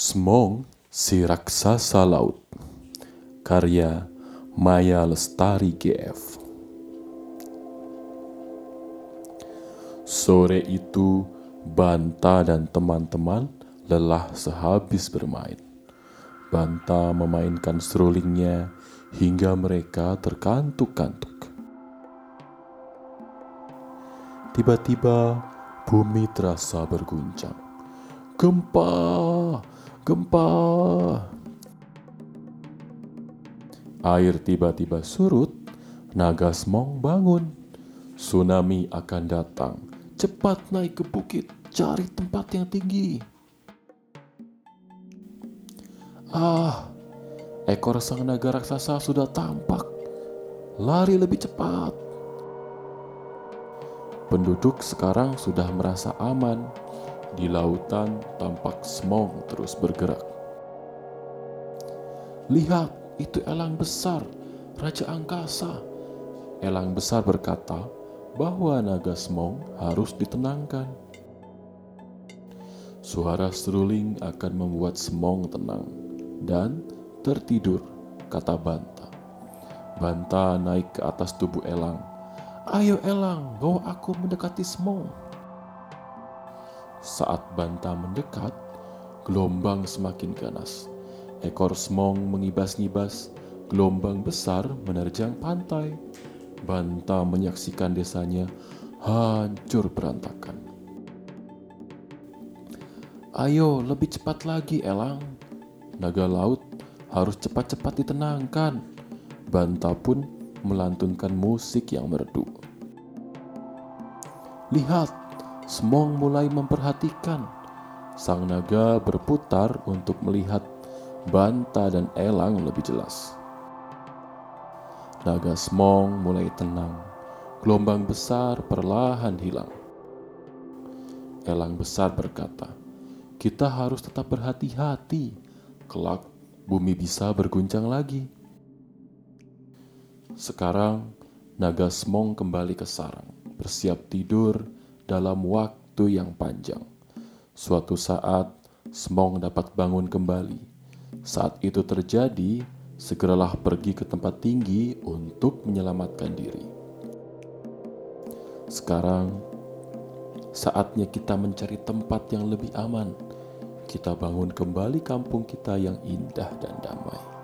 Smong, si raksasa laut. Karya Maya Lestari GF. Sore itu, Banta dan teman-teman lelah sehabis bermain. Banta memainkan serulingnya hingga mereka terkantuk-kantuk. Tiba-tiba, bumi terasa berguncang. Gempa! Gempa! Air tiba-tiba surut, naga Smong bangun. Tsunami akan datang. Cepat naik ke bukit, cari tempat yang tinggi. Ekor sang naga raksasa sudah tampak. Lari lebih cepat. Penduduk sekarang sudah merasa aman. Di lautan tampak Smong terus bergerak. Lihat, itu elang besar, Raja Angkasa. Elang besar berkata bahwa naga Smong harus ditenangkan. Suara seruling akan membuat Smong tenang dan tertidur, kata Banta. Banta naik ke atas tubuh elang. Ayo elang, bawa aku mendekati Smong. Saat Banta mendekat, gelombang semakin ganas. Ekor Smong mengibas-ngibas, gelombang besar menerjang pantai. Banta menyaksikan desanya hancur berantakan. Ayo, lebih cepat lagi, elang. Naga laut harus cepat-cepat ditenangkan. Banta pun melantunkan musik yang merdu. Lihat, Smong mulai memperhatikan. Sang naga berputar untuk melihat Banta dan elang lebih jelas. Naga Smong mulai tenang. Gelombang besar perlahan hilang. Elang besar berkata, kita harus tetap berhati-hati. Kelak bumi bisa berguncang lagi. Sekarang naga Smong kembali ke sarang, bersiap tidur dalam waktu yang panjang. Suatu saat Smong dapat bangun kembali. Saat itu terjadi, segeralah pergi ke tempat tinggi untuk menyelamatkan diri. Sekarang, saatnya kita mencari tempat yang lebih aman. Kita bangun kembali kampung kita yang indah dan damai.